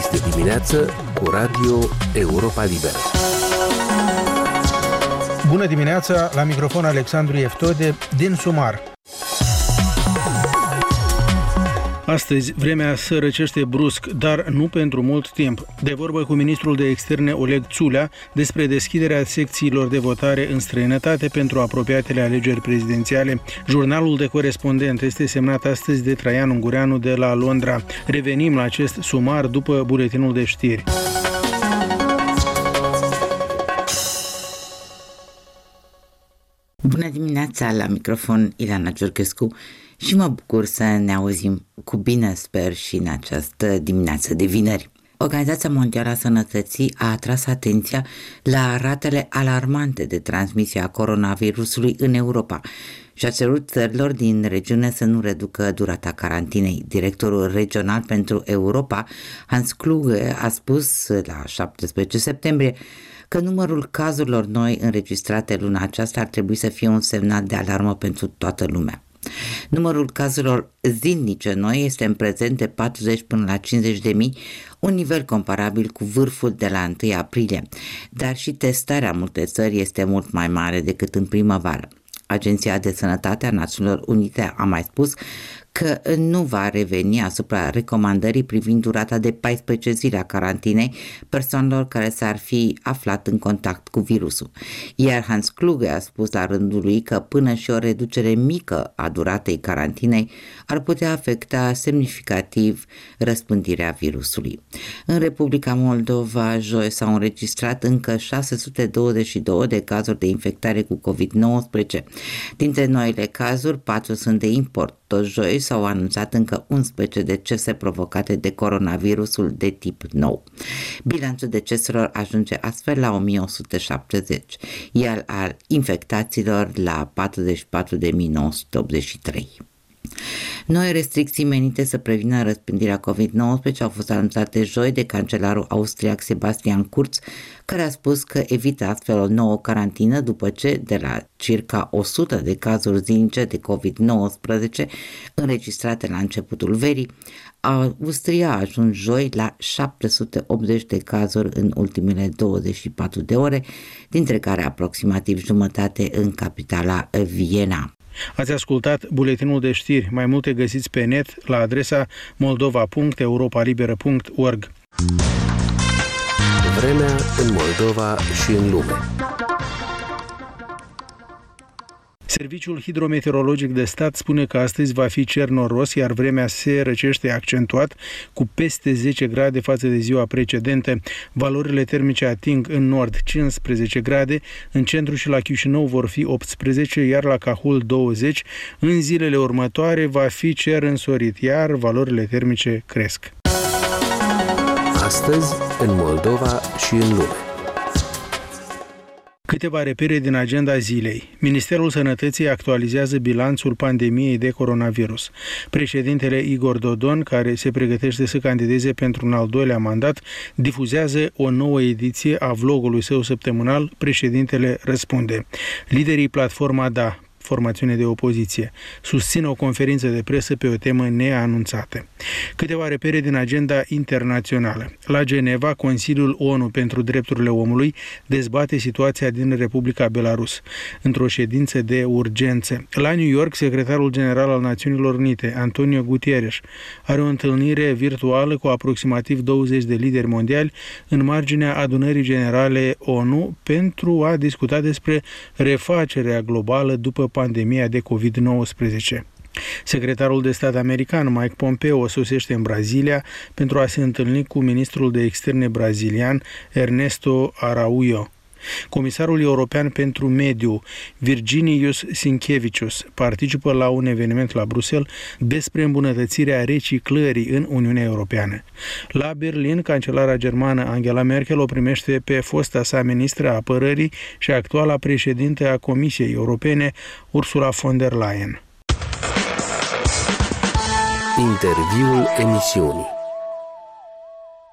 Este dimineață cu Radio Europa Liberă. Bună dimineața, la microfon Alexandru Eftode din Sumar. Astăzi, vremea se răcește brusc, dar nu pentru mult timp. De vorbă cu ministrul de externe Oleg Țulea despre deschiderea secțiilor de votare în străinătate pentru apropiatele alegeri prezidențiale. Jurnalul de corespondent este semnat astăzi de Traian Ungureanu de la Londra. Revenim la acest sumar după buletinul de știri. Bună dimineața, la microfon Ileana Giurghescu și mă bucur să ne auzim cu bine, sper, și în această dimineață de vineri. Organizația Mondială a Sănătății a atras atenția la ratele alarmante de transmisie a coronavirusului în Europa și a cerut țărilor din regiune să nu reducă durata carantinei. Directorul regional pentru Europa, Hans Kluge, a spus la 17 septembrie că numărul cazurilor noi înregistrate luna aceasta ar trebui să fie un semnal de alarmă pentru toată lumea. Numărul cazurilor zilnice noi este în prezent de 40 până la 50 de mii, un nivel comparabil cu vârful de la 1 aprilie, dar și testarea în multe țări este mult mai mare decât în primăvară. Agenția de Sănătate a Națiunilor Unite a mai spus că nu va reveni asupra recomandării privind durata de 14 zile a carantinei persoanelor care s-ar fi aflat în contact cu virusul. Iar Hans Kluge a spus la rândul lui că până și o reducere mică a duratei carantinei ar putea afecta semnificativ răspândirea virusului. În Republica Moldova, joi s-au înregistrat încă 622 de cazuri de infectare cu COVID-19. Dintre noile cazuri, 4 sunt de import. Tot joi s-au anunțat încă 11 decese provocate de coronavirusul de tip nou. Bilanțul deceselor ajunge astfel la 1170, iar al infectaților la 44.983. Noi restricții menite să prevină răspândirea COVID-19 au fost anunțate joi de cancelarul austriac Sebastian Kurz, care a spus că evită astfel o nouă carantină după ce, de la circa 100 de cazuri zilnice de COVID-19 înregistrate la începutul verii, Austria a ajuns joi la 780 de cazuri în ultimele 24 de ore, dintre care aproximativ jumătate în capitala Viena. Ați ascultat buletinul de știri. Mai multe găsiți pe net la adresa moldova.europalibera.org. Vremea în Moldova și în lume. Serviciul Hidrometeorologic de Stat spune că astăzi va fi cer noros, iar vremea se răcește accentuat cu peste 10 grade față de ziua precedentă. Valorile termice ating în nord 15 grade, în centru și la Chișinău vor fi 18, iar la Cahul 20. În zilele următoare va fi cer însorit, iar valorile termice cresc. Astăzi, în Moldova și în lume. Câteva repere din agenda zilei. Ministerul Sănătății actualizează bilanțul pandemiei de coronavirus. Președintele Igor Dodon, care se pregătește să candideze pentru un al doilea mandat, difuzează o nouă ediție a vlogului său săptămânal Președintele Răspunde. Liderii Platforma Da, formațiune de opoziție, susțin o conferință de presă pe o temă neanunțată. Câteva repere din agenda internațională. La Geneva, Consiliul ONU pentru Drepturile Omului dezbate situația din Republica Belarus într-o ședință de urgență. La New York, secretarul general al Națiunilor Unite, Antonio Guterres, are o întâlnire virtuală cu aproximativ 20 de lideri mondiali în marginea adunării generale ONU pentru a discuta despre refacerea globală după pandemia de COVID-19. Secretarul de stat american Mike Pompeo sosește în Brazilia pentru a se întâlni cu ministrul de externe brazilian Ernesto Araújo. Comisarul european pentru mediu, Virginijus Sinkevicius, participă la un eveniment la Bruxelles despre îmbunătățirea reciclării în Uniunea Europeană. La Berlin, cancelara germană Angela Merkel o primește pe fosta sa ministră a apărării și actuala președinte a Comisiei Europene, Ursula von der Leyen. Interviul emisiunii.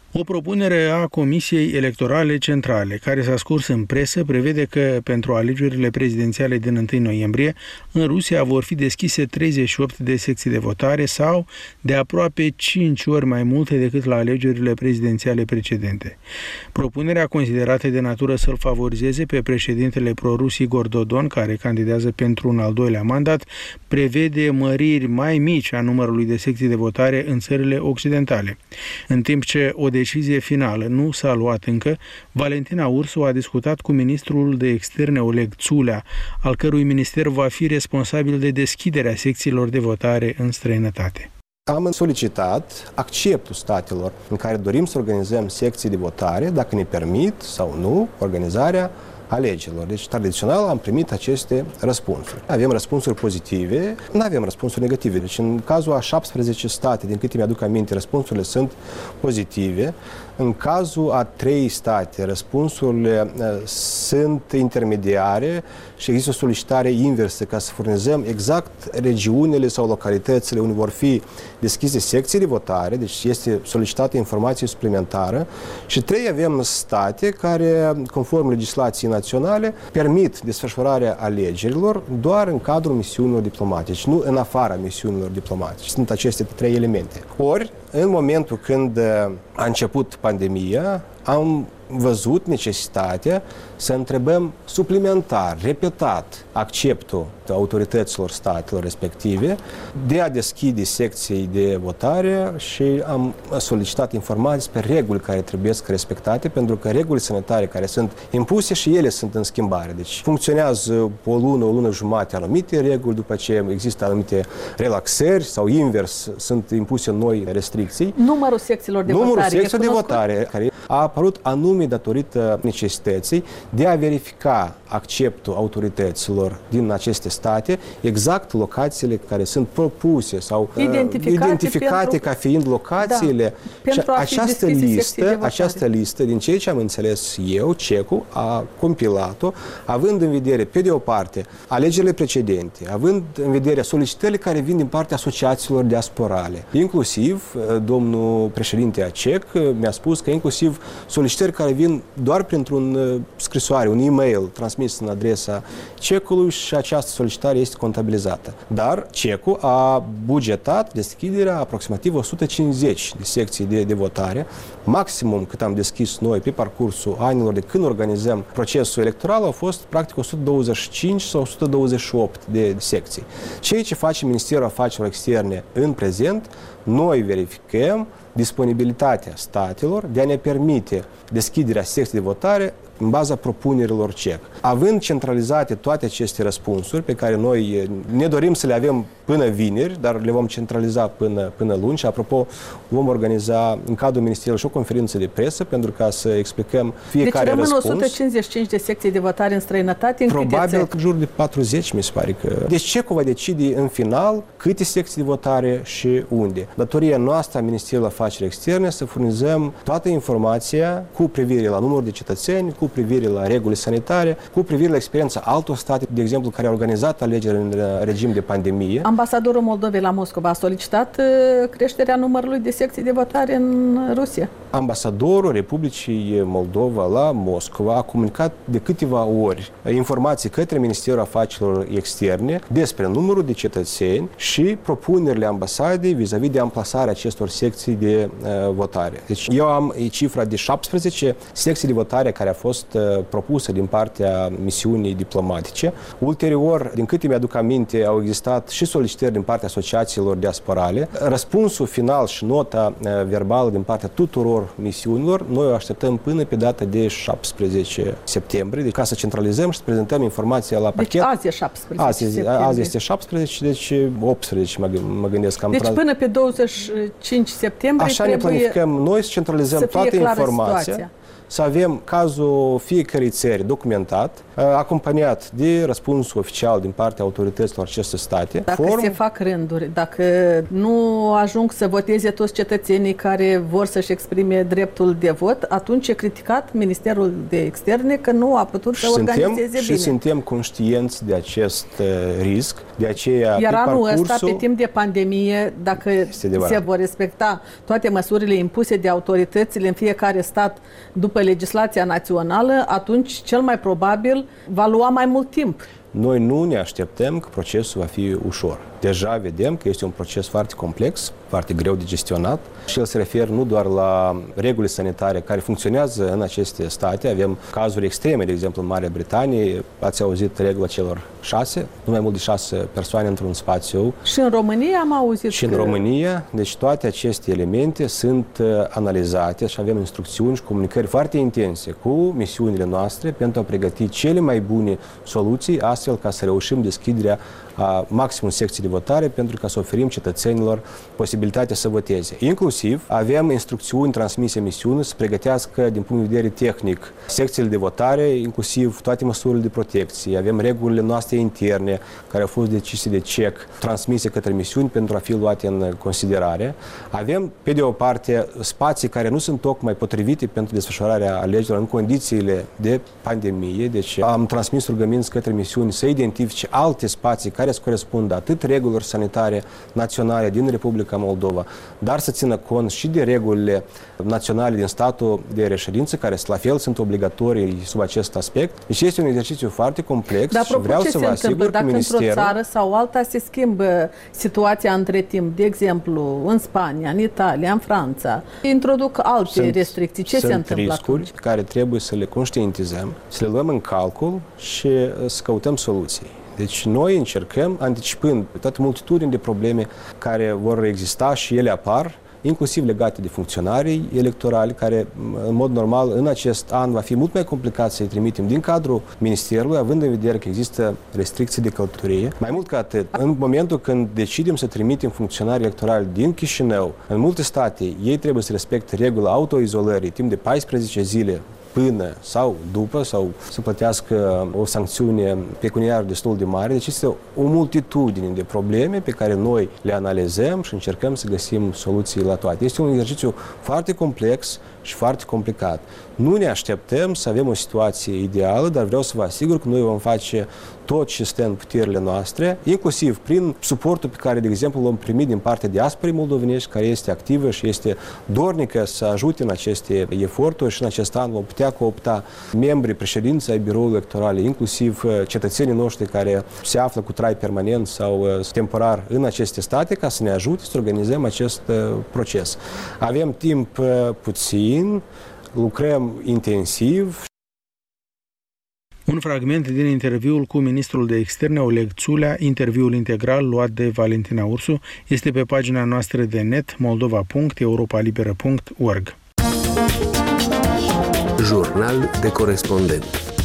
O propunere a Comisiei Electorale Centrale, care s-a scurs în presă, prevede că pentru alegerile prezidențiale din 1 noiembrie, în Rusia vor fi deschise 38 de secții de votare sau de aproape 5 ori mai multe decât la alegerile prezidențiale precedente. Propunerea, considerată de natură să-l favorizeze pe președintele prorus Igor Dodon, care candidează pentru un al doilea mandat, prevede măriri mai mici a numărului de secții de votare în țările occidentale. În timp ce o decizie finală nu s-a luat încă, Valentina Ursu a discutat cu ministrul de externe Oleg Țulea, al cărui minister va fi responsabil de deschiderea secțiilor de votare în străinătate. Am solicitat acceptul statelor în care dorim să organizăm secții de votare, dacă ne permit sau nu organizarea alegerilor. Deci, tradițional, am primit aceste răspunsuri. Avem răspunsuri pozitive, nu avem răspunsuri negative. Deci, în cazul a 17 state, din câte mi-aduc aminte, răspunsurile sunt pozitive. În cazul a 3 state, răspunsurile sunt intermediare și există o solicitare inversă ca să furnizăm exact regiunile sau localitățile unde vor fi deschise secții de votare, deci este solicitată informație suplimentară. Și 3 avem state care, conform legislației naționale, permit desfășurarea alegerilor doar în cadrul misiunilor diplomatice, nu în afara misiunilor diplomatice. Sunt aceste 3 elemente. Ori, în momentul când a început pandemia, am văzut necesitatea să întrebăm suplimentar, repetat, acceptul autorităților statelor respective de a deschide secții de votare și am solicitat informații despre reguli care trebuie să respectate, pentru că regulile sanitare care sunt impuse și ele sunt în schimbare. Deci funcționează o lună jumate anumite reguli, după ce există anumite relaxări sau invers, sunt impuse noi restricții. Numărul secțiilor de votare care a apărut anume datorită necesității de a verifica acceptul autorităților din aceste state, exact locațiile care sunt propuse sau identificate ca fiind locațiile. Și această listă, din ceea ce am înțeles eu, CECU a compilat-o, având în vedere, pe de o parte, alegerile precedente, având în vedere solicitările care vin din partea asociațiilor diasporale. Inclusiv, domnul președinte a CEC mi-a spus că inclusiv solicitări care vin doar printr-un scrisoare, un e-mail transmis în adresa CEC-ului și această solicitare este contabilizată. Dar CEC-ul a bugetat deschiderea aproximativ 150 de secții de votare. Maximum cât am deschis noi pe parcursul anilor de când organizăm procesul electoral au fost practic 125 sau 128 de secții. Ceea ce face Ministerul Afacerilor Externe în prezent, noi verificăm disponibilitatea statelor de a ne permite deschiderea secției de votare în baza propunerilor CEC. Având centralizate toate aceste răspunsuri pe care noi ne dorim să le avem până vineri, dar le vom centraliza până luni și, apropo, vom organiza în cadrul Ministerului și o conferință de presă pentru ca să explicăm fiecare răspuns. Deci rămân 155 de secții de votare în străinătate, în probabil în jur de 40, mi se pare că. Deci CEC va decide în final câte secții de votare și unde. Datoria noastră a Ministerului Afacerilor Externe să furnizăm toată informația cu privire la numărul de cetățeni, cu privire la regulile sanitare, cu privire la experiența altor state, de exemplu, care au organizat alegeri în regim de pandemie. Ambasadorul Moldovei la Moscova a solicitat creșterea numărului de secții de votare în Rusia. Ambasadorul Republicii Moldova la Moscova a comunicat de câteva ori informații către Ministerul Afacerilor Externe despre numărul de cetățeni și propunerile ambasadei vis-a-vis de amplasarea acestor secții de votare. Deci eu am cifra de 17 secții de votare care a fost propusă din partea misiunii diplomatice. Ulterior, din câte mi-aduc aminte, au existat și solicitări din partea asociațiilor diasporale. Răspunsul final și nota verbală din partea tuturor misiunilor, noi o așteptăm până pe data de 17 septembrie, deci ca să centralizăm și să prezentăm informația la pachet. Deci azi e 17 septembrie. Azi este 17, deci 18 mă gândesc. Deci până pe 25 septembrie așa ne planificăm noi să centralizăm toată informația. să avem cazul fiecărei țări documentat, acompaniat de răspunsul oficial din partea autorităților acestor state. Dacă se fac rânduri, dacă nu ajung să voteze toți cetățenii care vor să-și exprime dreptul de vot, atunci e criticat Ministerul de Externe că nu a putut să organizeze bine. Și suntem conștienți de acest risc, de aceea iar anul ăsta, pe timp de pandemie, dacă se vor respecta toate măsurile impuse de autoritățile în fiecare stat după legislația națională, atunci cel mai probabil va lua mai mult timp. Noi nu ne așteptăm că procesul va fi ușor. Deja vedem că este un proces foarte complex, foarte greu de gestionat și el se referă nu doar la regulile sanitare care funcționează în aceste state. Avem cazuri extreme, de exemplu în Marea Britanie, ați auzit regula celor 6, nu mai mult de 6 persoane într-un spațiu. Și în România am auzit. Și în România, deci toate aceste elemente sunt analizate și avem instrucțiuni și comunicări foarte intense cu misiunile noastre pentru a pregăti cele mai bune soluții, astfel ca să reușim deschiderea a maximum secții de votare pentru ca să oferim cetățenilor posibilitatea să voteze. Inclusiv avem instrucțiuni transmise misiunii să pregătească din punct de vedere tehnic secțiile de votare, inclusiv toate măsurile de protecție. Avem regulile noastre interne care au fost decise de CEC, transmise către misiuni pentru a fi luate în considerare. Avem, pe de o parte, spații care nu sunt tocmai potrivite pentru desfășurarea alegerilor în condițiile de pandemie, deci am transmis rugăminți către misiuni să identifice alte spații care să corespundă atât regulilor sanitare naționale din Republica Moldova, dar să țină cont și de regulile naționale din statul de reședință, care la fel sunt obligatorii sub acest aspect. Deci este un exercițiu foarte complex. Dar și vreau să vă asigur că Ministerul... Dacă într-o țară sau alta se schimbă situația între timp, de exemplu, în Spania, în Italia, în Franța, introduc alte restricții, ce se întâmplă atunci? Sunt riscuri care trebuie să le conștientizăm, să le luăm în calcul și să căutăm soluții. Deci noi încercăm, anticipând toate multitudini de probleme care vor exista și ele apar, inclusiv legate de funcționarii electorali, care în mod normal în acest an va fi mult mai complicat să-i trimitem din cadrul Ministerului, având în vedere că există restricții de călătorie. Mai mult ca atât, în momentul când decidem să trimitem funcționari electorali din Chișinău, în multe state, ei trebuie să respecte regula autoizolării timp de 14 zile până sau după, sau să plătească o sancțiune pecuniară destul de mare. Deci este o multitudine de probleme pe care noi le analizăm și încercăm să găsim soluții la toate. Este un exercițiu foarte complex și foarte complicat. Nu ne așteptăm să avem o situație ideală, dar vreau să vă asigur că noi vom face tot ce stă în puterile noastre, inclusiv prin suportul pe care, de exemplu, l-am primit din partea diasporii moldovenești, care este activă și este dornică să ajute în aceste eforturi și în acest an vom putea coopta membrii președinți ai biroului electoral, inclusiv cetățenii noștri care se află cu trai permanent sau temporar în aceste state, ca să ne ajute să organizăm acest proces. Avem timp puțin, lucrăm intensiv. Un fragment din interviul cu ministrul de externe Oleg Țulea, interviul integral luat de Valentina Ursu, este pe pagina noastră de net moldova.europalibera.org. Jurnal de corespondent.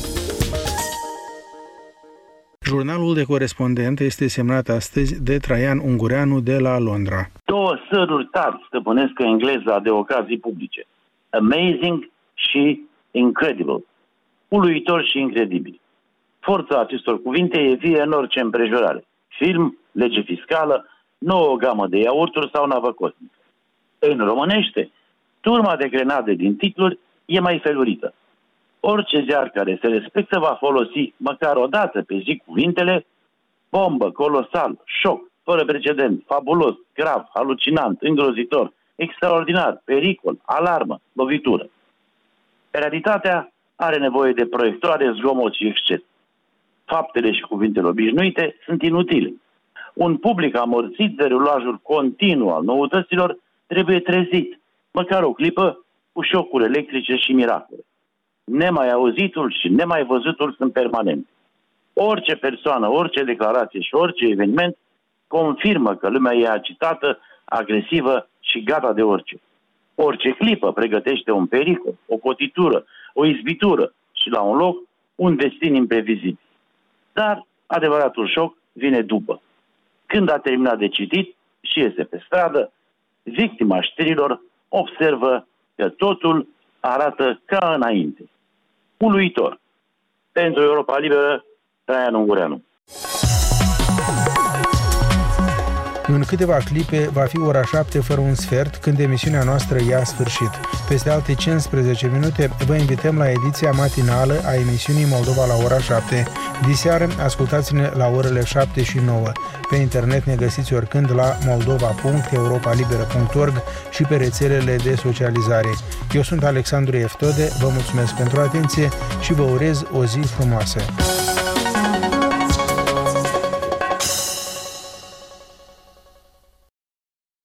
Jurnalul de corespondent este semnat astăzi de Traian Ungureanu de la Londra. Două săruri tari stăpânesc engleza de ocazii publice. Amazing și incredible. Uluitor și incredibil. Forța acestor cuvinte e vie în orice împrejurare. Film, lege fiscală, nouă gamă de iaurturi sau navă cosmică. În românește, turma de grenade din titluri e mai felurită. Orice ziar care se respectă va folosi măcar o dată pe zi cuvintele bombă, colosal, șoc, fără precedent, fabulos, grav, halucinant, îngrozitor, extraordinar, pericol, alarmă, lovitură. Realitatea are nevoie de proiectoare, zgomot și exces. Faptele și cuvintele obișnuite sunt inutile. Un public amorțit de rulajul continuu al noutăților trebuie trezit, măcar o clipă, cu șocuri electrice și miracole. Nemai auzitul și nemai văzutul sunt permanente. Orice persoană, orice declarație și orice eveniment confirmă că lumea e agitată, agresivă și gata de orice. Orice clipă pregătește un pericol, o cotitură, o izbitură și la un loc un destin imprevizibil. Dar adevăratul șoc vine după. Când a terminat de citit și iese pe stradă, victima știrilor observă că totul arată ca înainte. Uluitor. Pentru Europa Liberă, Traian Ungureanu. În câteva clipe va fi ora 7 fără un sfert, când emisiunea noastră ia sfârșit. Peste alte 15 minute vă invităm la ediția matinală a emisiunii Moldova la ora 7. Diseară ascultați-ne la orele 7 și 9. Pe internet ne găsiți oricând la moldova.europalibera.org și pe rețelele de socializare. Eu sunt Alexandru Eftode, vă mulțumesc pentru atenție și vă urez o zi frumoasă.